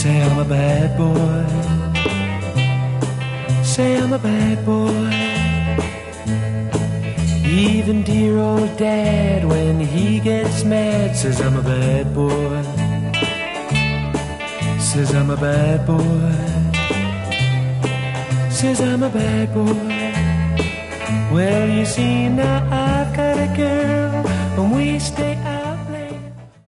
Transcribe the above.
Say I'm a bad boy. Say I'm a bad boy. Even dear old dad, when he gets mad, says I'm a bad boy. Says I'm a bad boy. Says I'm a bad boy. Well, you see, now I've got a girl, and we stay